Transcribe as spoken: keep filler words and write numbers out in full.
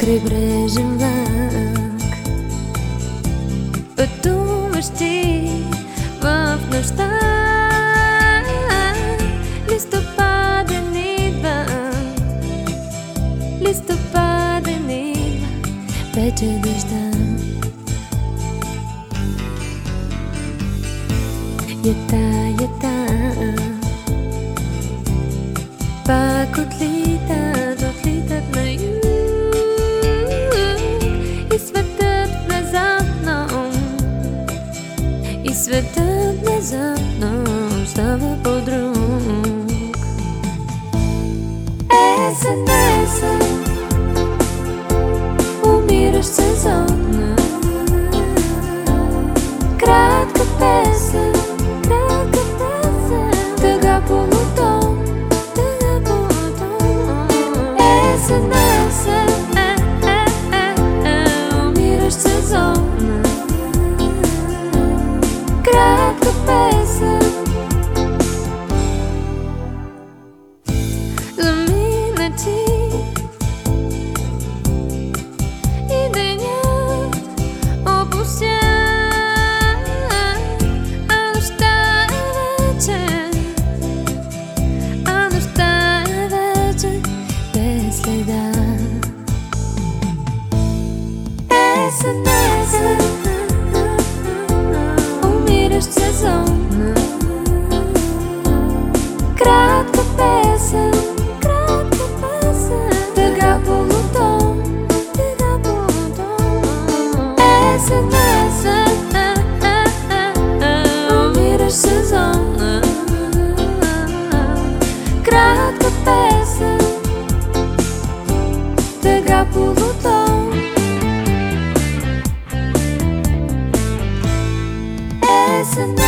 крайбрежен влак. Пътуваш ти в нощта, листопаден идва, листопаден идва, вече дъжда. Ята, ята, пак отлитат, отлитат на юг и светът внезапно, и светът внезапно става по-друг. Есен, есен, умиращ сезон, кратка песен, кратка песен, тъга полутон, тъга полутон. Есен, есен, е, е, е, е, умиращ сезон, кратка песен. Замина ти и денят опустя, а нощта е вече, а нощта е вече без следа. Есен, есен, умиращ сезон, кратка песен, кратка песен, тъга полутон, тъга полутон. Есен, есен, е, е, е, е, умиращ сезон, кратка песен, тъга полутон. Есен,